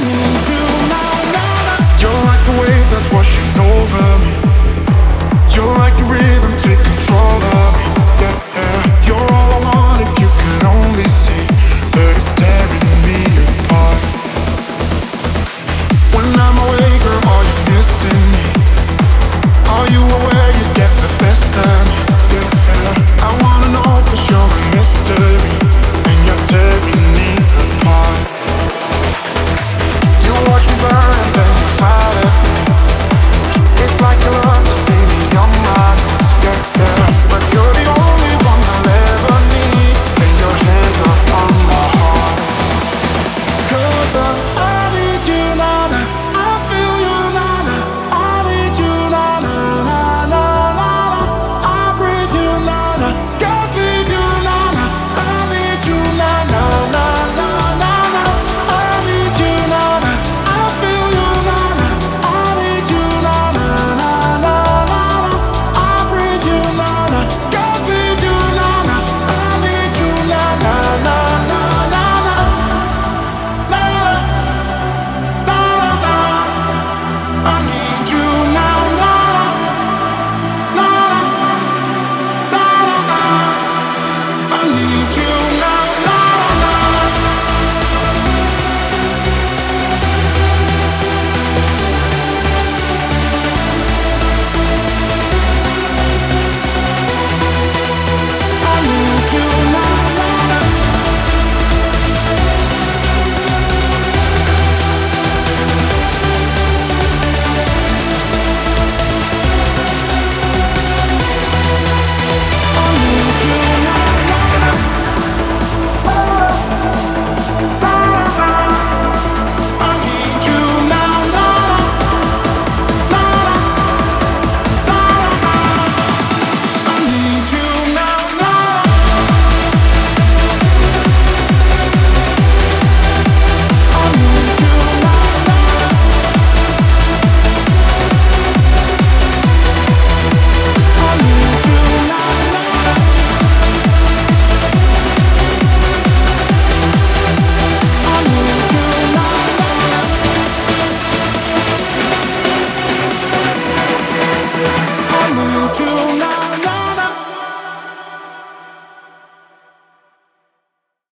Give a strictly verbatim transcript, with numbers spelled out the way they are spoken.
need you now, now. You're like a wave that's washing over me. You're like a rhythm, take control of me. Yeah, yeah. You're all I want if you could only see, but it's tearing me apart. When I'm away, girl, are you missing me? Are you aware you get the best of